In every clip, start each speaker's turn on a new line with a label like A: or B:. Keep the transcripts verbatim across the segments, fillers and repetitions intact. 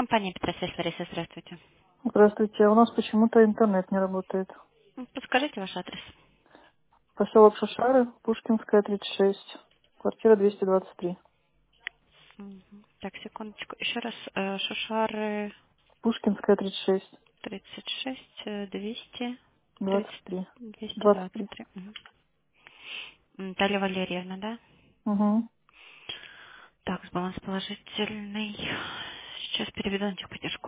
A: Компания Петросвязь, Лариса, здравствуйте.
B: Здравствуйте. У нас почему-то интернет не работает.
A: Ну, подскажите ваш адрес.
B: Поселок Шушары, Пушкинская, тридцать шесть. Квартира двести двадцать три.
A: Мгм. Так, секундочку. Еще раз. э, Шушары
B: Пушкинская, тридцать шесть.
A: тридцать шесть, э, двести
B: двадцать
A: тридцать,
B: три.
A: двести
B: двадцать
A: двадцать
B: три.
A: три. Мгм. М, Талия Валерьевна, да?
B: Угу.
A: Так, баланс положительный. Сейчас переведу на техподдержку.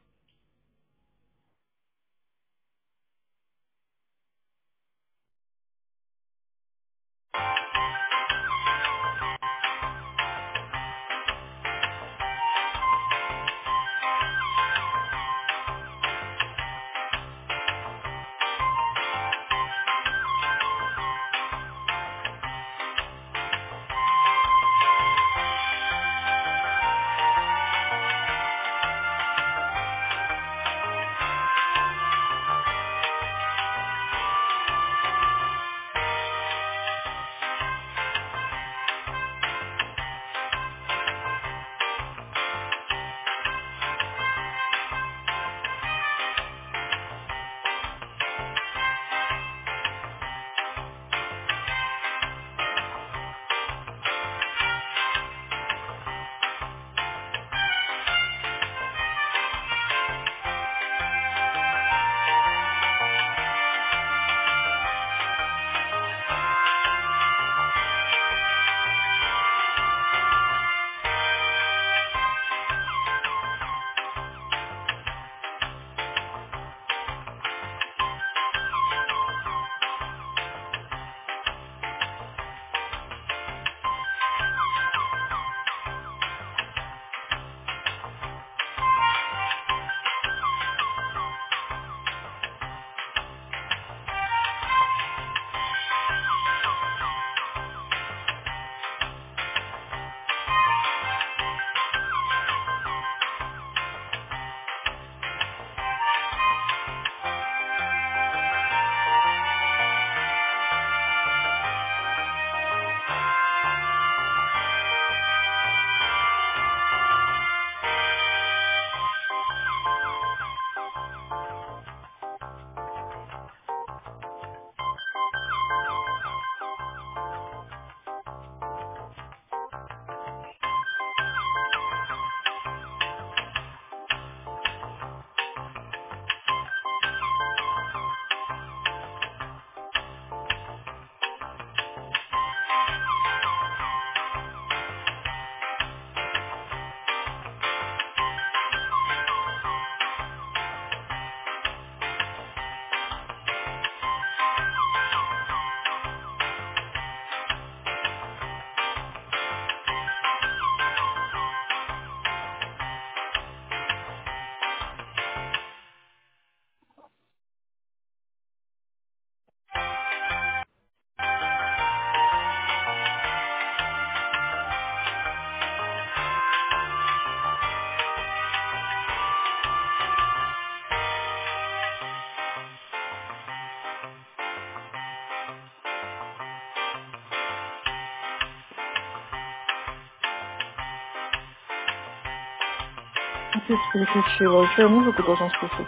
B: Отец переключила. Что, я музыку должен слушать?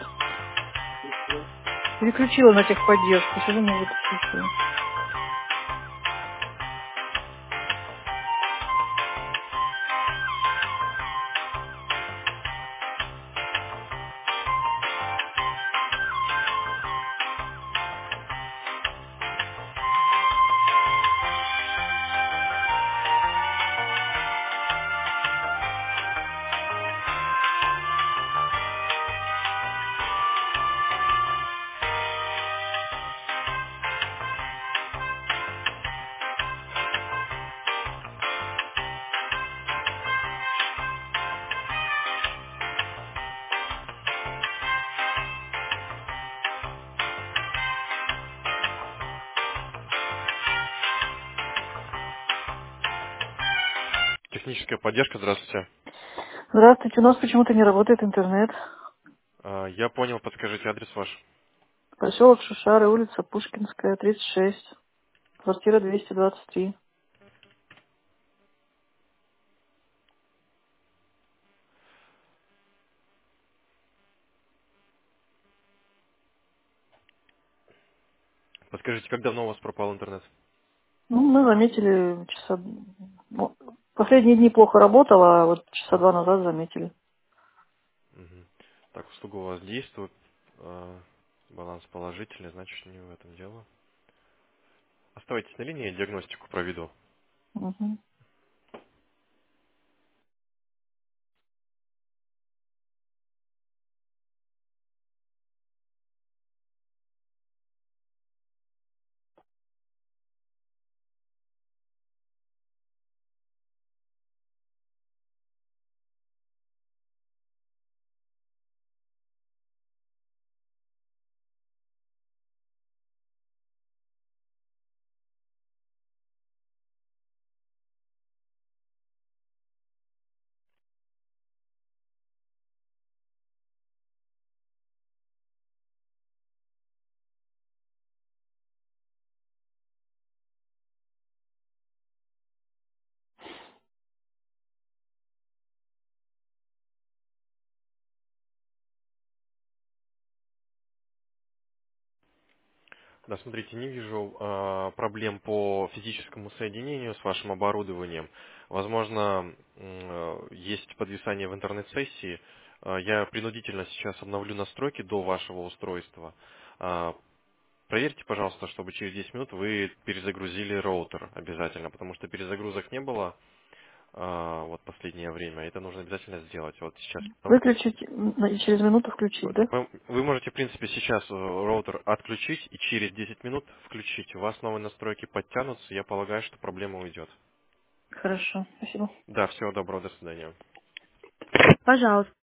B: Переключила на техподдержку. Сижу, музыку слушаю.
C: Техническая поддержка, здравствуйте.
B: Здравствуйте. У нас почему-то не работает интернет.
C: А, Я понял, подскажите адрес ваш.
B: Поселок Шушары, улица Пушкинская, тридцать шесть. Квартира двести двадцать три.
C: Подскажите, как давно у вас пропал интернет?
B: Ну, мы заметили часа... ну, последние дни плохо работала, а вот часа два назад заметили.
C: Мгм. Так, услуга у вас действует. э, Баланс положительный, значит, не в этом дело. Оставайтесь на линии, я диагностику проведу.
B: Мгм.
C: Да, смотрите, не вижу э, проблем по физическому соединению с вашим оборудованием. Возможно, м, э, есть подвисание в интернет-сессии. Э, я принудительно сейчас обновлю настройки до вашего устройства. Э, проверьте, пожалуйста, чтобы через десять минут вы перезагрузили роутер обязательно, потому что перезагрузок не было э, вот последнее время. Это нужно обязательно сделать. Вот сейчас
B: Выключить м, и через минуту включить, да?
C: вы вы можете, в принципе, сейчас э, роутер отключить и через десять минут включить. У вас новые настройки подтянутся, я полагаю, что проблема уйдет.
B: Хорошо, спасибо.
C: Да, всего доброго, до свидания.
A: Пожалуйста.